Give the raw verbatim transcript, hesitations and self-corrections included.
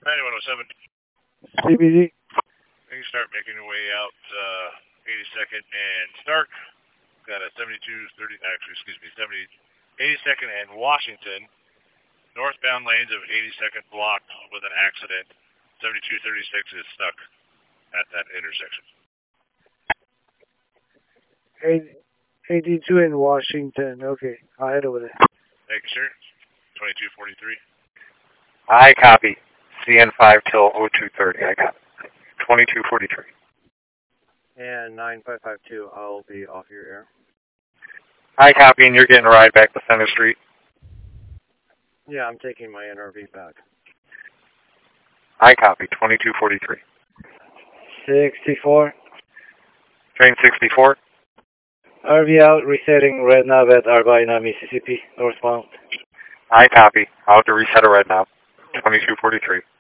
ninety-one oh seven. C B D. You can start making your way out uh, eighty-second and Stark. Got a seventy-two thirty, actually, excuse me, seventy, eighty-second and Washington. Northbound lanes of eighty-second blocked with an accident. seventy-two thirty-six is stuck at that intersection. eighty-two in Washington. Okay, I'll head over there. Thank you, sir. twenty-two forty-three. I copy. C N five till oh two thirty. I got it. twenty-two forty-three. And nine five five two, I'll be off your air. I copy, and you're getting a ride back to Center Street. Yeah, I'm taking my N R V back. I copy. twenty-two forty-three. sixty-four. Train sixty-four. R V out, resetting red nav at Arbina, Mississippi, northbound. I copy. I'll have to reset a red now. twenty-two forty-three.